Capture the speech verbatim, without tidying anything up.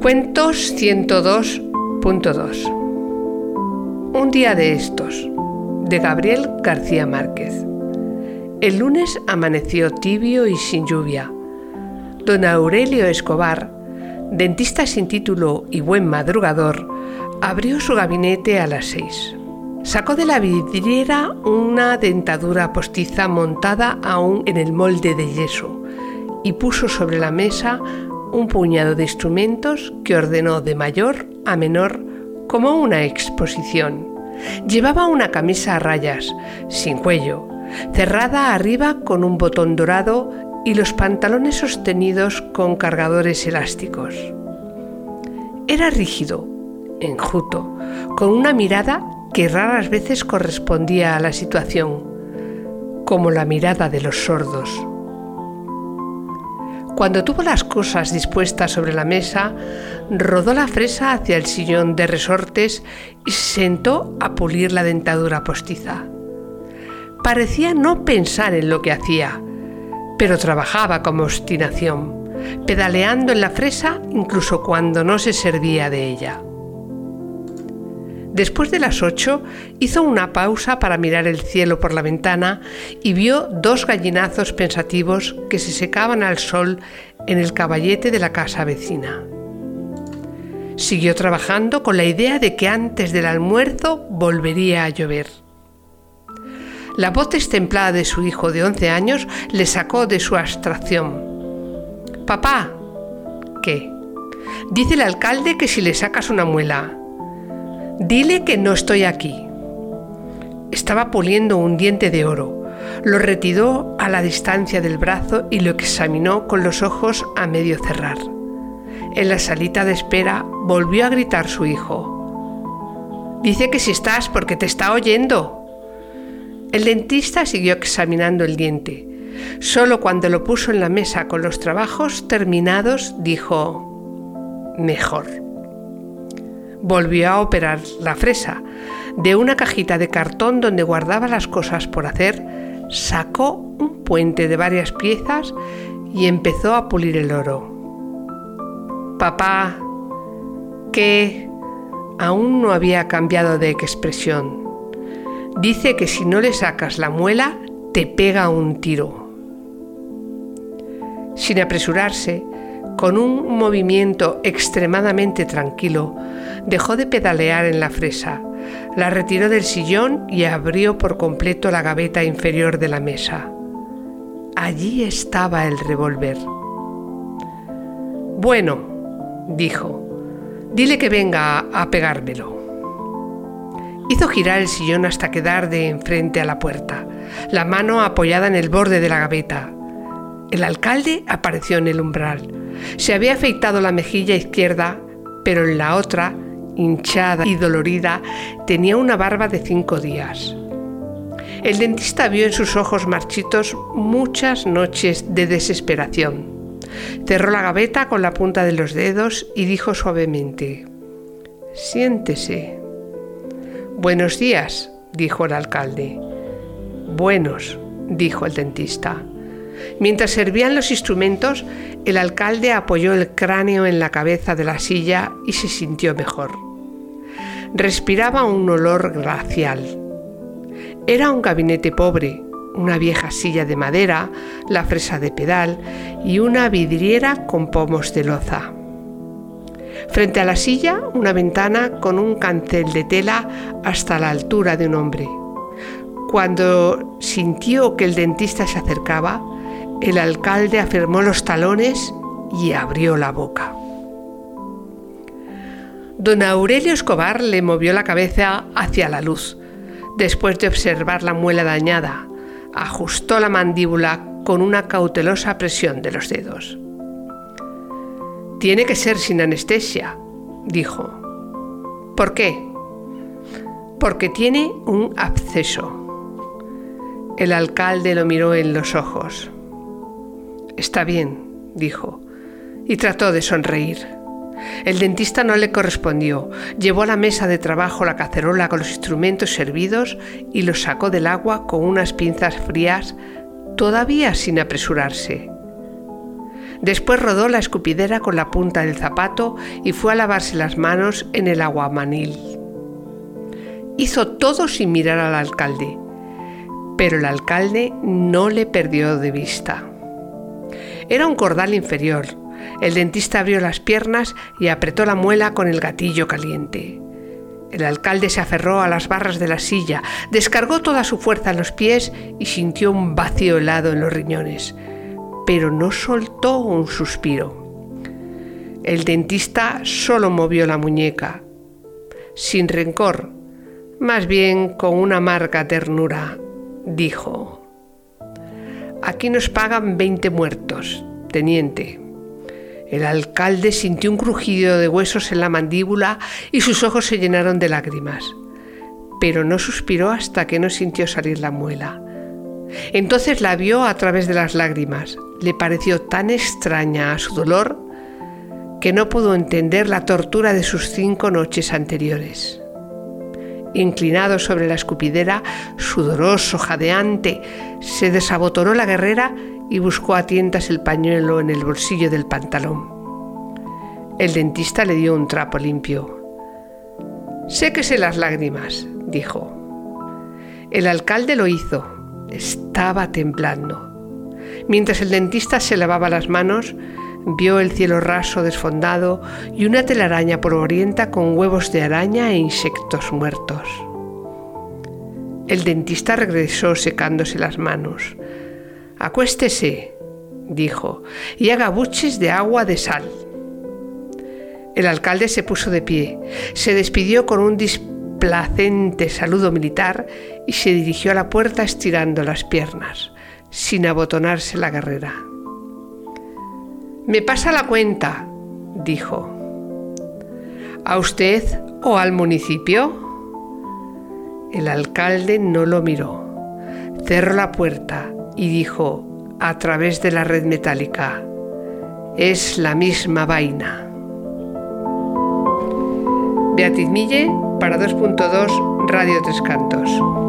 Cuentos ciento dos punto dos. Un día de estos, de Gabriel García Márquez. El lunes amaneció tibio y sin lluvia. Don Aurelio Escobar, dentista sin título y buen madrugador, abrió su gabinete a las seis. Sacó de la vidriera una dentadura postiza montada aún en el molde de yeso y puso sobre la mesa un puñado de instrumentos que ordenó de mayor a menor como una exposición. Llevaba una camisa a rayas, sin cuello, cerrada arriba con un botón dorado y los pantalones sostenidos con cargadores elásticos. Era rígido, enjuto, con una mirada que raras veces correspondía a la situación, como la mirada de los sordos. Cuando tuvo las cosas dispuestas sobre la mesa, rodó la fresa hacia el sillón de resortes y se sentó a pulir la dentadura postiza. Parecía no pensar en lo que hacía, pero trabajaba con obstinación, pedaleando en la fresa incluso cuando no se servía de ella. Después de las ocho, hizo una pausa para mirar el cielo por la ventana y vio dos gallinazos pensativos que se secaban al sol en el caballete de la casa vecina. Siguió trabajando con la idea de que antes del almuerzo volvería a llover. La voz destemplada de su hijo de once años le sacó de su abstracción. «Papá». «¿Qué?» «Dice el alcalde que si le sacas una muela». «Dile que no estoy aquí». Estaba puliendo un diente de oro. Lo retiró a la distancia del brazo y lo examinó con los ojos a medio cerrar. En la salita de espera volvió a gritar su hijo. «Dice que si estás porque te está oyendo». El dentista siguió examinando el diente. Solo cuando lo puso en la mesa con los trabajos terminados dijo: «Mejor». Volvió a operar la fresa. De una cajita de cartón donde guardaba las cosas por hacer, sacó un puente de varias piezas y empezó a pulir el oro. «Papá». «¿Qué?» Aún no había cambiado de expresión. «Dice que si no le sacas la muela, te pega un tiro». Sin apresurarse, con un movimiento extremadamente tranquilo, dejó de pedalear en la fresa, la retiró del sillón y abrió por completo la gaveta inferior de la mesa. Allí estaba el revólver. «Bueno», dijo, «dile que venga a, a pegármelo». Hizo girar el sillón hasta quedar de enfrente a la puerta, la mano apoyada en el borde de la gaveta. El alcalde apareció en el umbral. Se había afeitado la mejilla izquierda, pero en la otra, hinchada y dolorida, tenía una barba de cinco días. El dentista vio en sus ojos marchitos muchas noches de desesperación. Cerró la gaveta con la punta de los dedos y dijo suavemente: «Siéntese». «Buenos días», dijo el alcalde. «Buenos», dijo el dentista. Mientras servían los instrumentos, el alcalde apoyó el cráneo en la cabeza de la silla y se sintió mejor. Respiraba un olor glacial. Era un gabinete pobre, una vieja silla de madera, la fresa de pedal y una vidriera con pomos de loza. Frente a la silla, una ventana con un cancel de tela hasta la altura de un hombre. Cuando sintió que el dentista se acercaba, el alcalde afirmó los talones y abrió la boca. Don Aurelio Escobar le movió la cabeza hacia la luz. Después de observar la muela dañada, ajustó la mandíbula con una cautelosa presión de los dedos. «Tiene que ser sin anestesia», dijo. «¿Por qué?» «Porque tiene un absceso». El alcalde lo miró en los ojos. «Está bien», dijo, y trató de sonreír. El dentista no le correspondió. Llevó a la mesa de trabajo la cacerola con los instrumentos servidos y los sacó del agua con unas pinzas frías, todavía sin apresurarse. Después rodó la escupidera con la punta del zapato y fue a lavarse las manos en el aguamanil. Hizo todo sin mirar al alcalde, pero el alcalde no le perdió de vista. Era un cordal inferior. El dentista abrió las piernas y apretó la muela con el gatillo caliente. El alcalde se aferró a las barras de la silla, descargó toda su fuerza en los pies y sintió un vacío helado en los riñones, pero no soltó un suspiro. El dentista solo movió la muñeca, sin rencor, más bien con una amarga ternura. Dijo: «Aquí nos pagan veinte muertos, teniente». El alcalde sintió un crujido de huesos en la mandíbula y sus ojos se llenaron de lágrimas, pero no suspiró hasta que no sintió salir la muela. Entonces la vio a través de las lágrimas. Le pareció tan extraña a su dolor que no pudo entender la tortura de sus cinco noches anteriores. Inclinado sobre la escupidera, sudoroso, jadeante, se desabotonó la guerrera y buscó a tientas el pañuelo en el bolsillo del pantalón. El dentista le dio un trapo limpio. «Séquese las lágrimas», dijo. El alcalde lo hizo. Estaba temblando. Mientras el dentista se lavaba las manos, vio el cielo raso desfondado y una telaraña polvorienta con huevos de araña e insectos muertos. El dentista regresó secándose las manos. «Acuéstese», dijo, «y haga buches de agua de sal». El alcalde se puso de pie, se despidió con un displacente saludo militar y se dirigió a la puerta estirando las piernas, sin abotonarse la guerrera. «Me pasa la cuenta», dijo. «¿A usted o al municipio?» El alcalde no lo miró. Cerró la puerta y dijo a través de la red metálica: «Es la misma vaina». Beatriz Mille para dos punto dos Radio Tres Cantos.